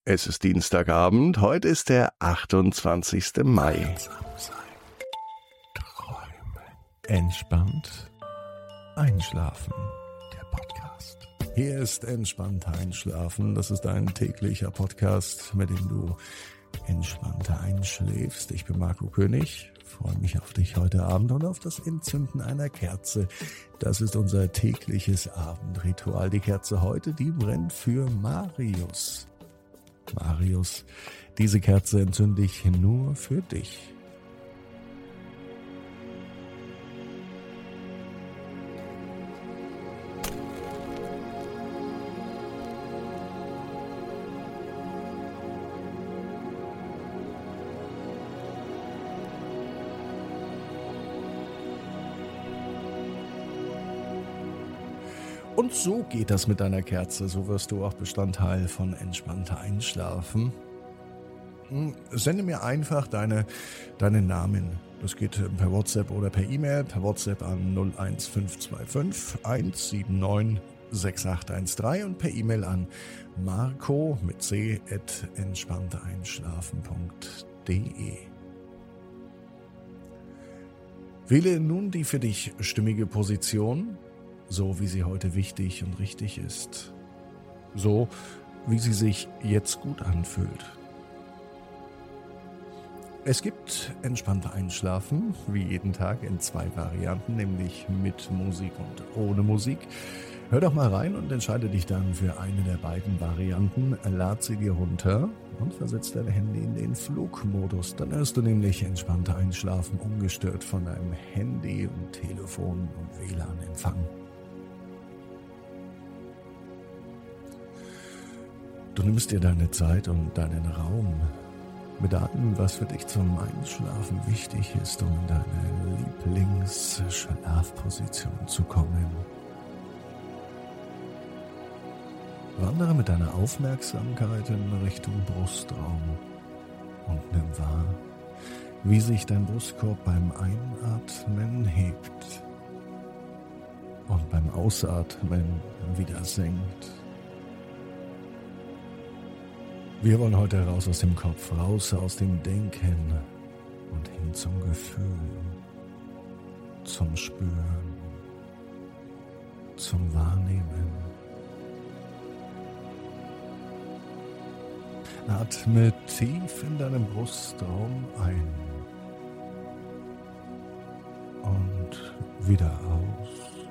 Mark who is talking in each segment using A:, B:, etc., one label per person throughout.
A: Es ist Dienstagabend, heute ist der 28. Mai.
B: Träumen. Entspannt einschlafen. Der Podcast.
A: Hier ist Entspannt Einschlafen. Das ist ein täglicher Podcast, mit dem du entspannter einschläfst. Ich bin Marco König, freue mich auf dich heute Abend und auf das Entzünden einer Kerze. Das ist unser tägliches Abendritual. Die Kerze heute, die brennt für Marius. Marius, diese Kerze entzünde ich nur für dich. Und so geht das mit deiner Kerze, so wirst du auch Bestandteil von entspannter Einschlafen. Sende mir einfach deine Namen. Das geht per WhatsApp oder per E-Mail. Per WhatsApp an 01525 179 6813 und per E-Mail an marco mit c@entspanntereinschlafen.de. Wähle nun die für dich stimmige Position, so wie sie heute wichtig und richtig ist. So wie sie sich jetzt gut anfühlt. Es gibt entspannter Einschlafen, wie jeden Tag in 2 Varianten, nämlich mit Musik und ohne Musik. Hör doch mal rein und entscheide dich dann für eine der beiden Varianten. Lad sie dir runter und versetz dein Handy in den Flugmodus. Dann hörst du nämlich entspannter Einschlafen ungestört von deinem Handy und Telefon und WLAN-Empfang. Du nimmst dir deine Zeit und deinen Raum mit allem, was für dich zum Einschlafen wichtig ist, um in deine Lieblingsschlafposition zu kommen. Wandere mit deiner Aufmerksamkeit in Richtung Brustraum und nimm wahr, wie sich dein Brustkorb beim Einatmen hebt und beim Ausatmen wieder senkt. Wir wollen heute raus aus dem Kopf, raus aus dem Denken und hin zum Gefühl, zum Spüren, zum Wahrnehmen. Atme tief in deinem Brustraum ein und wieder aus.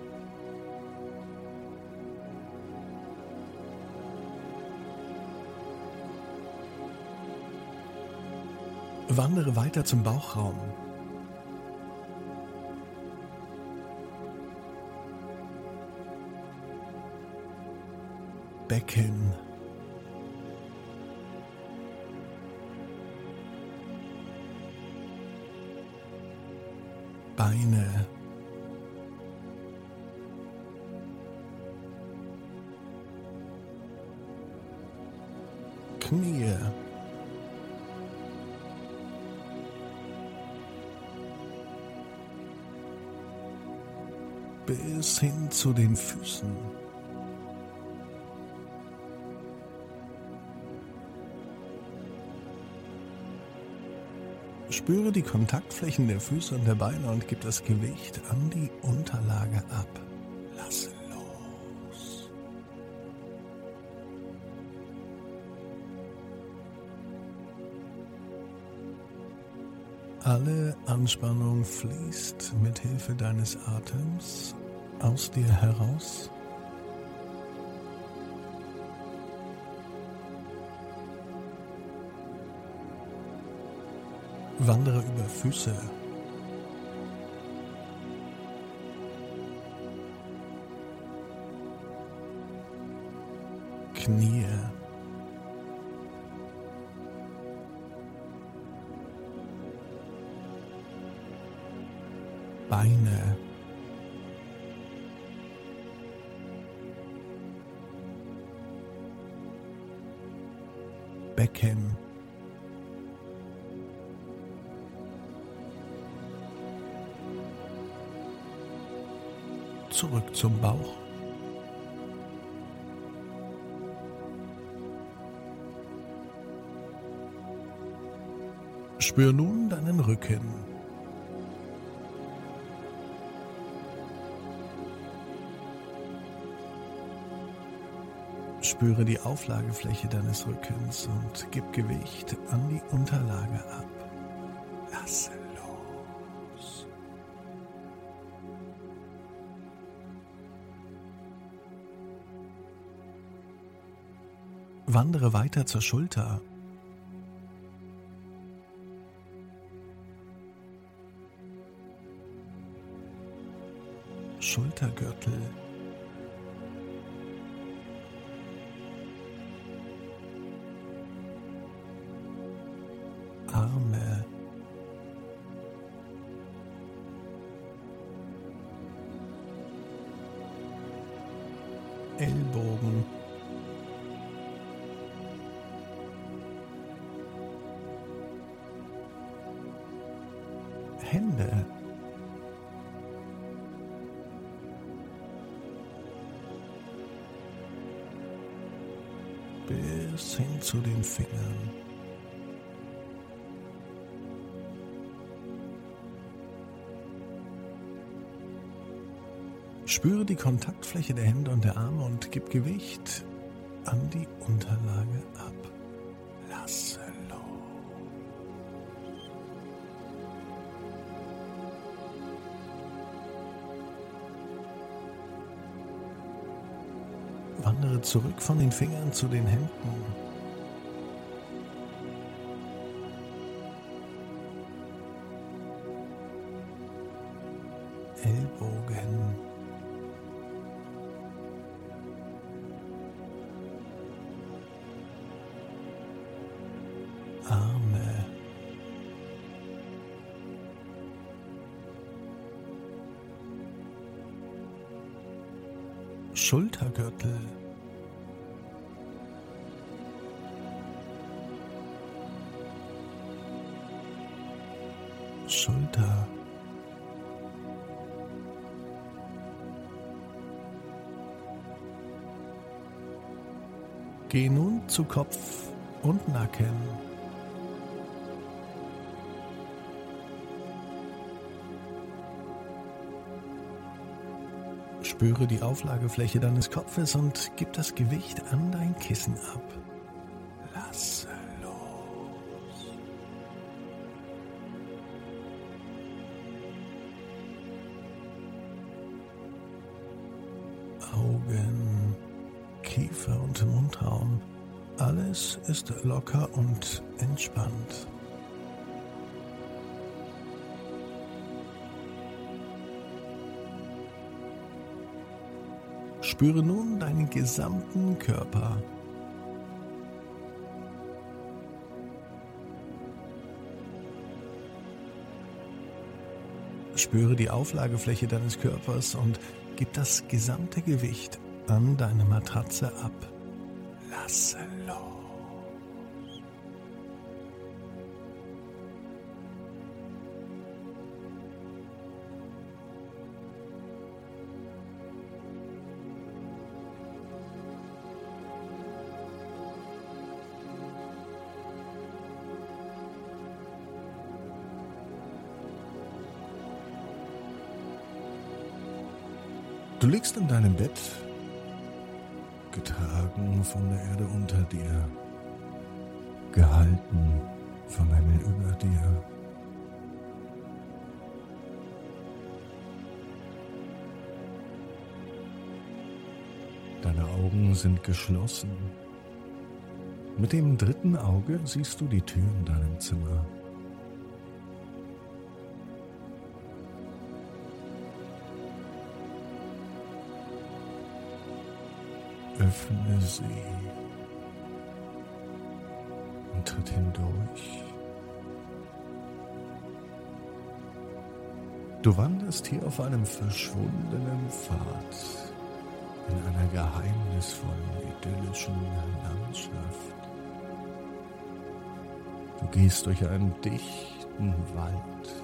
A: Wandere weiter zum Bauchraum. Becken. Beine. Knie. Bis hin zu den Füßen. Spüre die Kontaktflächen der Füße und der Beine und gib das Gewicht an die Unterlage ab. Lass los. Alle Anspannung fließt mit Hilfe deines Atems aus dir heraus. Wandere über Füße. Knie. Beine. Becken. Zurück zum Bauch. Spür nun deinen Rücken. Spüre die Auflagefläche deines Rückens und gib Gewicht an die Unterlage ab. Lasse los. Wandere weiter zur Schulter. Schultergürtel. Arme. Ellbogen. Hände. Bis hin zu den Fingern. Spüre die Kontaktfläche der Hände und der Arme und gib Gewicht an die Unterlage ab. Lasse los. Wandere zurück von den Fingern zu den Händen. Ellbogen. Arme. Schultergürtel. Schulter. Geh nun zu Kopf und Nacken. Spüre die Auflagefläche deines Kopfes und gib das Gewicht an dein Kissen ab. Lasse los. Augen, Kiefer und Mundraum. Alles ist locker und entspannt. Spüre nun deinen gesamten Körper. Spüre die Auflagefläche deines Körpers und gib das gesamte Gewicht an deine Matratze ab. Lasse los. Du liegst in deinem Bett, getragen von der Erde unter dir, gehalten vom Himmel über dir. Deine Augen sind geschlossen. Mit dem dritten Auge siehst du die Tür in deinem Zimmer. Öffne sie und tritt hindurch. Du wanderst hier auf einem verschwundenen Pfad in einer geheimnisvollen, idyllischen Landschaft. Du gehst durch einen dichten Wald.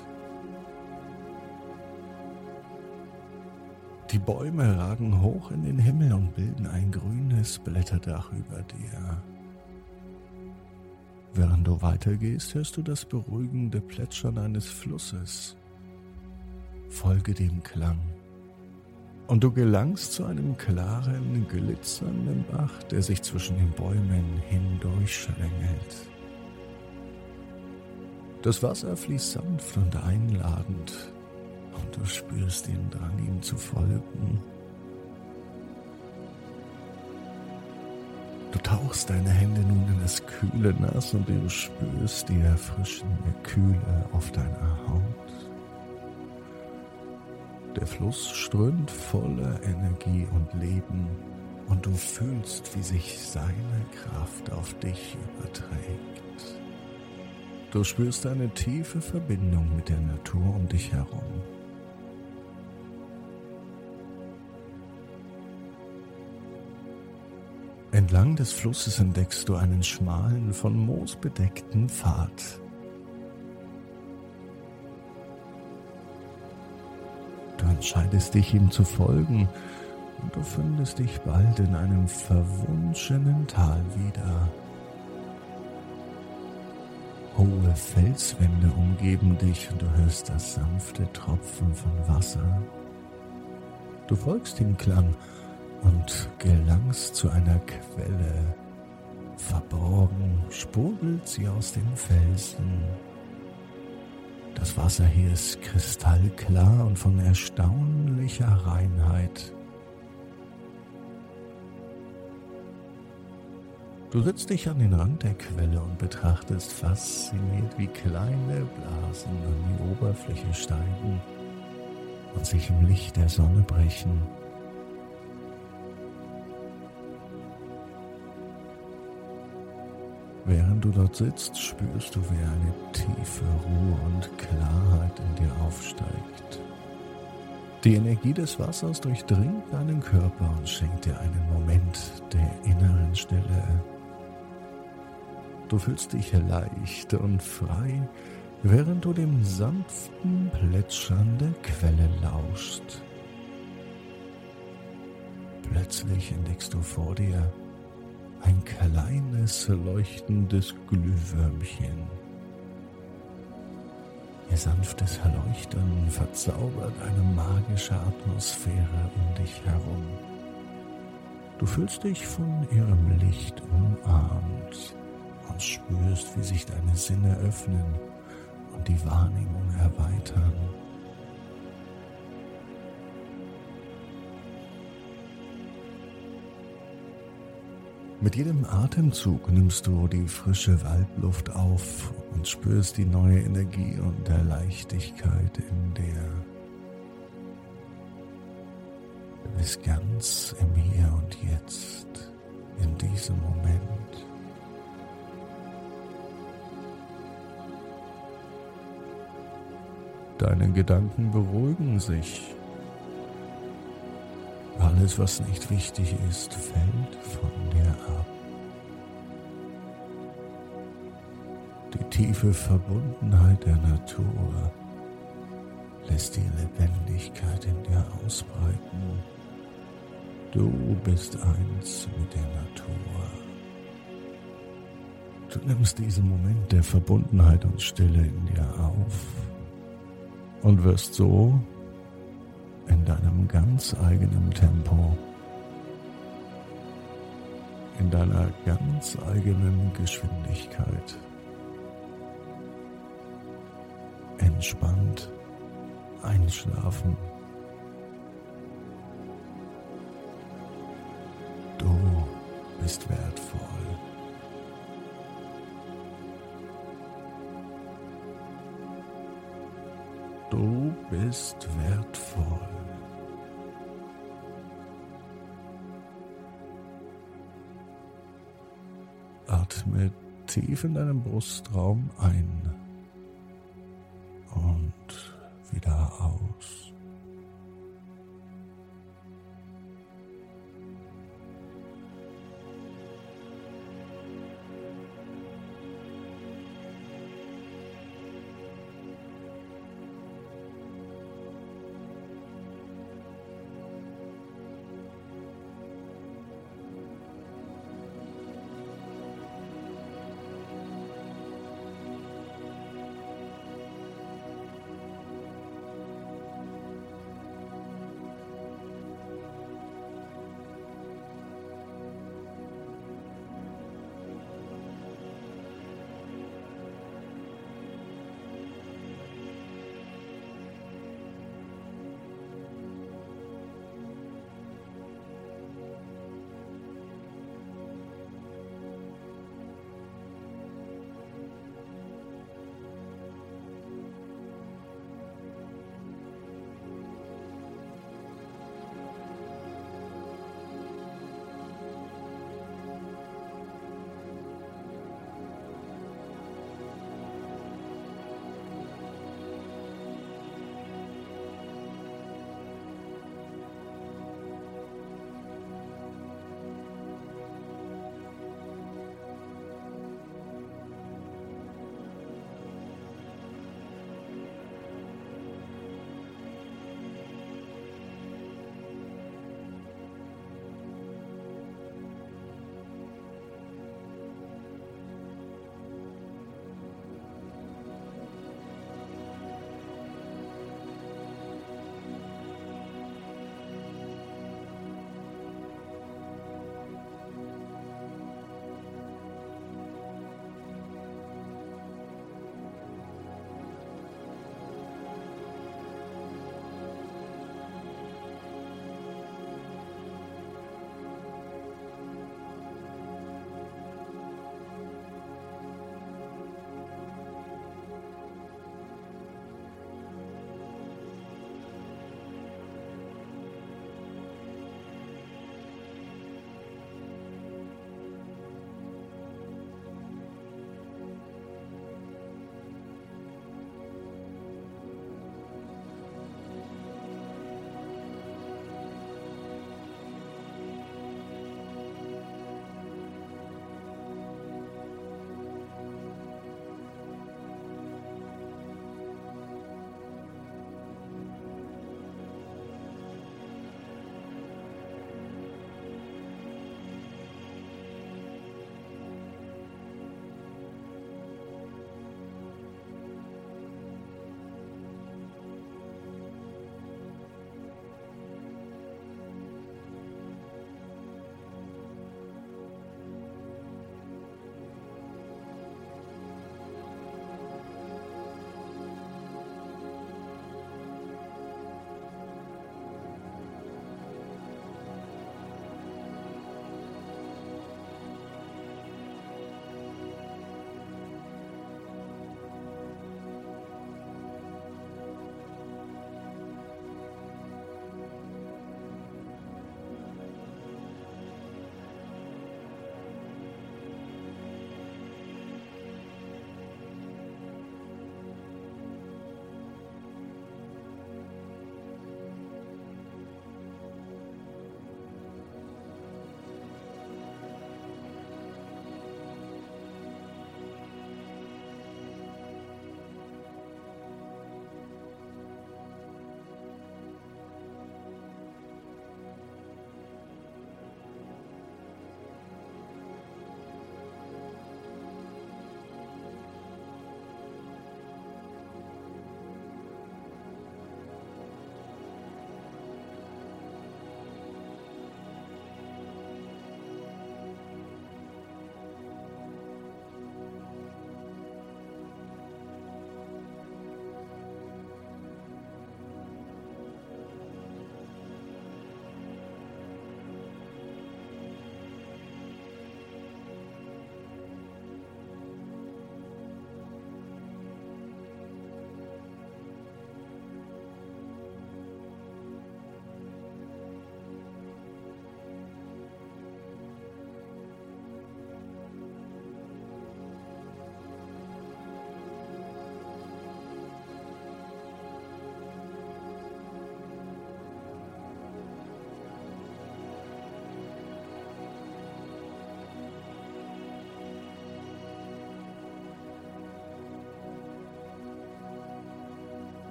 A: Die Bäume ragen hoch in den Himmel und bilden ein grünes Blätterdach über dir. Während du weitergehst, hörst du das beruhigende Plätschern eines Flusses. Folge dem Klang. Und du gelangst zu einem klaren, glitzernden Bach, der sich zwischen den Bäumen hindurchschlängelt. Das Wasser fließt sanft und einladend, und du spürst den Drang, ihm zu folgen. Du tauchst deine Hände nun in das kühle Nass und du spürst die erfrischende Kühle auf deiner Haut. Der Fluss strömt voller Energie und Leben und du fühlst, wie sich seine Kraft auf dich überträgt. Du spürst eine tiefe Verbindung mit der Natur um dich herum. Entlang des Flusses entdeckst du einen schmalen, von Moos bedeckten Pfad. Du entscheidest dich, ihm zu folgen, und du findest dich bald in einem verwunschenen Tal wieder. Hohe Felswände umgeben dich und du hörst das sanfte Tropfen von Wasser. Du folgst dem Klang und gelangst zu einer Quelle. Verborgen sprudelt sie aus den Felsen. Das Wasser hier ist kristallklar und von erstaunlicher Reinheit. Du setzt dich an den Rand der Quelle und betrachtest fasziniert, wie kleine Blasen an die Oberfläche steigen und sich im Licht der Sonne brechen. Während du dort sitzt, spürst du, wie eine tiefe Ruhe und Klarheit in dir aufsteigt. Die Energie des Wassers durchdringt deinen Körper und schenkt dir einen Moment der inneren Stille. Du fühlst dich leicht und frei, während du dem sanften Plätschern der Quelle lauschst. Plötzlich entdeckst du vor dir ein kleines, leuchtendes Glühwürmchen. Ihr sanftes Leuchten verzaubert eine magische Atmosphäre um dich herum. Du fühlst dich von ihrem Licht umarmt und spürst, wie sich deine Sinne öffnen und die Wahrnehmung erweitern. Mit jedem Atemzug nimmst du die frische Waldluft auf und spürst die neue Energie und der Leichtigkeit in dir. Du bist ganz im Hier und Jetzt, in diesem Moment. Deine Gedanken beruhigen sich. Alles, was nicht wichtig ist, fällt von dir ab. Die tiefe Verbundenheit der Natur lässt die Lebendigkeit in dir ausbreiten. Du bist eins mit der Natur. Du nimmst diesen Moment der Verbundenheit und Stille in dir auf und wirst so in deinem ganz eigenen Tempo, in deiner ganz eigenen Geschwindigkeit, entspannt einschlafen. Du bist wertvoll. Du bist wertvoll. Atme tief in deinem Brustraum ein und wieder aus.